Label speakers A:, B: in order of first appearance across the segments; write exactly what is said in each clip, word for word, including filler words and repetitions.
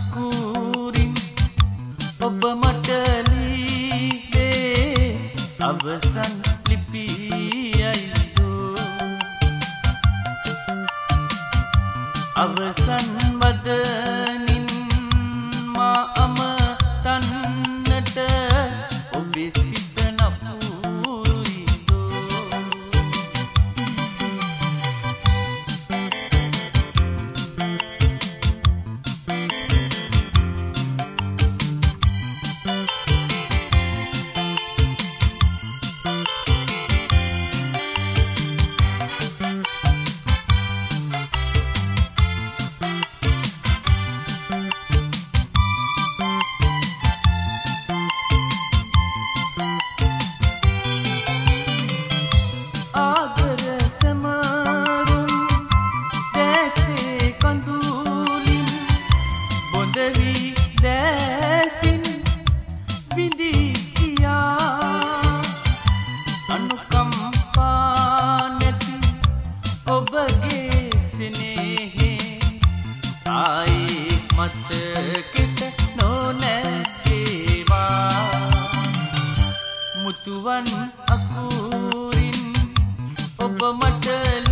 A: අකුරින් ඔබ මට ලීවේ අවසන් ලිපියයිදෝ අවසන් වදනින් මා අමතන්නට ඔබේ සිත නපුරුයිදෝ දැසින් විඳී කියා අනුකම්පා නැති ඔබගේ ස්නේහේ ආයේ මතකෙට නොනැතේවා මුතුවන් අකුරින් ඔබ මට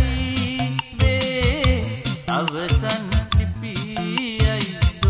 A: ලීවේ අවසන් ලිපියයි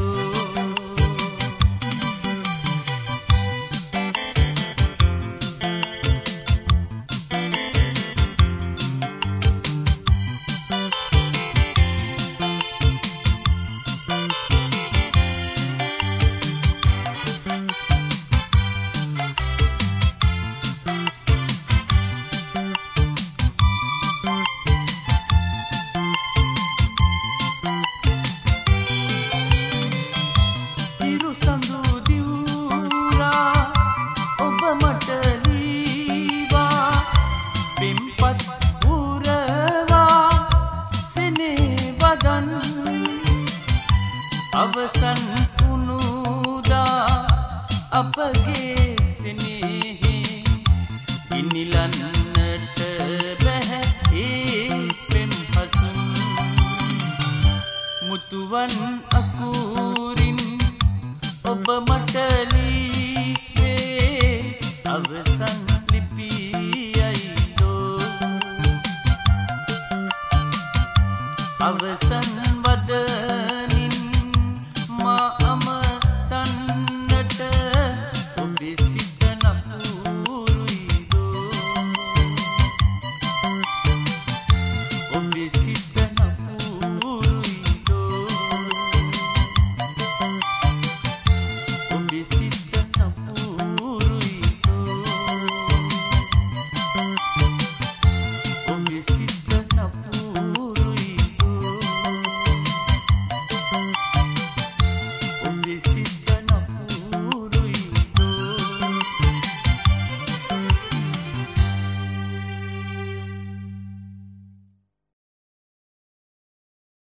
A: අවසන් වුණුදා අපගේ ස්නේහේ ඉනිලන්නට බැහැ ඒ පෙම් හසුන් මුතුවන්